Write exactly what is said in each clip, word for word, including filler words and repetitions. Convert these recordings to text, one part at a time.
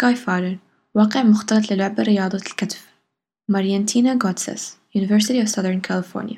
سكايفارر واقع مختلط للعبة رياضة الكتف. ماريانتينا غوتسس University of Southern California.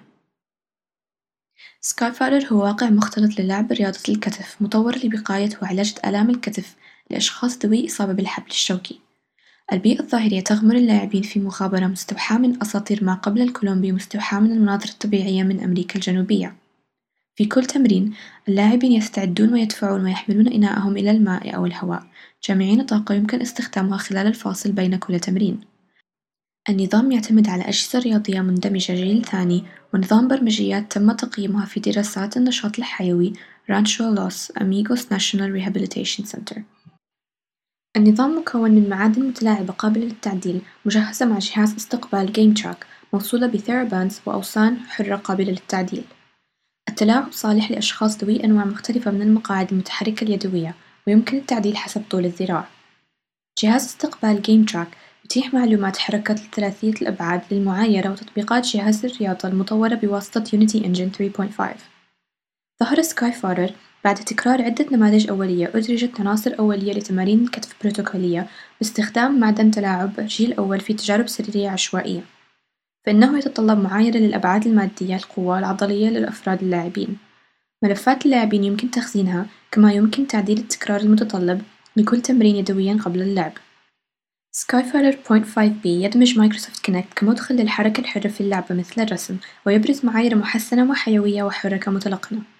سكايفارر هو واقع مختلط للعب رياضة الكتف مطور لوقاية وعلاج آلام الكتف لأشخاص ذوي إصابة بالحبل الشوكي. البيئة الظاهرية تغمر اللاعبين في مخابرة مستوحاة من أساطير ما قبل الكولومبي مستوحاة من المناظر الطبيعية من أمريكا الجنوبية. في كل تمرين، اللاعبين يستعدون ويدفعون ويحملون إناءهم إلى الماء أو الهواء، جامعين طاقة يمكن استخدامها خلال الفاصل بين كل تمرين. النظام يعتمد على أجهزة رياضية مندمجة جيل ثاني ونظام برمجيات تم تقييمها في دراسات النشاط الحيوي رانشو لوس أميغوس ناشونال ريهابيليتيشن سنتر. النظام مكون من معادن متلاعبة قابلة للتعديل مجهزة مع جهاز استقبال جيم تراك موصولة بثيراباندز وأوسان حرة قابلة للتعديل. التلاعب صالح لأشخاص ذوي أنواع مختلفة من المقاعد المتحركة اليدوية ويمكن التعديل حسب طول الذراع. جهاز استقبال جيم تراك يتيح معلومات حركة ثلاثية الأبعاد للمعايرة وتطبيقات جهاز الرياضة المطورة بواسطة يونيتي إنجن ثلاثة نقطة خمسة. ظهر سكايفارر بعد تكرار عدة نماذج أولية أدرجت عناصر أولية لتمارين الكتف بروتوكولية باستخدام معدن تلاعب جيل أول في تجارب سريرية عشوائية، فإنه يتطلب معايرة للأبعاد المادية القوة العضلية للأفراد اللاعبين. ملفات اللاعبين يمكن تخزينها كما يمكن تعديل التكرار المتطلب لكل تمرين يدويا قبل اللعب. سكايفارر صفر خمسة بي يدمج مايكروسوفت كونكت كمدخل للحركة الحرة في اللعبة مثل الرسم، ويبرز معايير محسنة وحيوية وحركة متلقنة.